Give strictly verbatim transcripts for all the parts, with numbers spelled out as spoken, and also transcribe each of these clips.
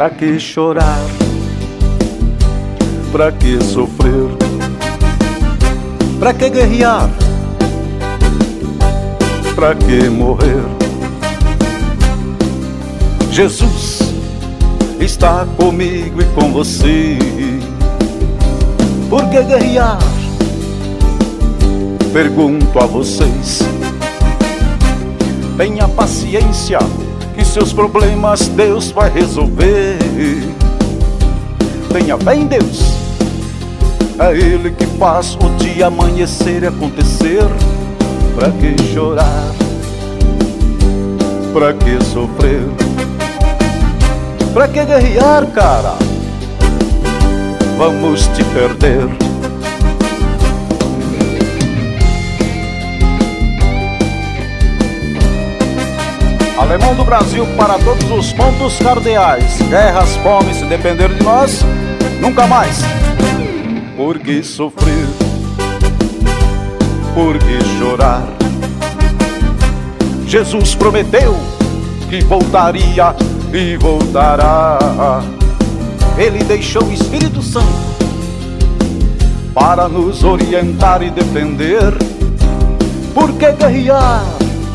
Pra que chorar? Pra que sofrer? Pra que guerrear? Pra que morrer? Jesus está comigo e com você. Por que guerrear? Pergunto a vocês. Tenha paciência, que seus problemas Deus vai resolver. Tenha fé em Deus, é Ele que faz o dia amanhecer e acontecer. Pra que chorar? Pra que sofrer? Pra que guerrear, cara? Vamos te perder. Alemão do Brasil para todos os pontos cardeais. Guerras, fome, se depender de nós, nunca mais. Por que sofrer? Por que chorar? Jesus prometeu que voltaria e voltará. Ele deixou o Espírito Santo para nos orientar e defender. Por que guerrear?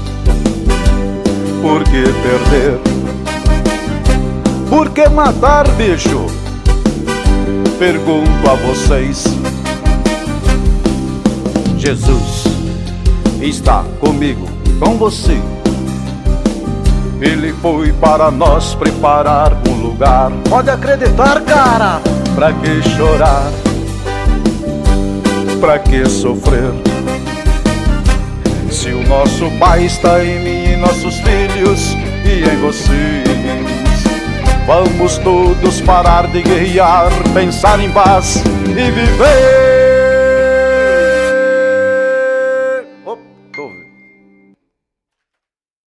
Por que perder? Por que matar, bicho? Pergunto a vocês. Jesus está comigo, com você. Ele foi para nós preparar um lugar. Pode acreditar, cara. Pra que chorar? Pra que sofrer? Se o nosso Pai está em mim, em nossos filhos e em vocês, vamos todos parar de guerrear, pensar em paz e viver.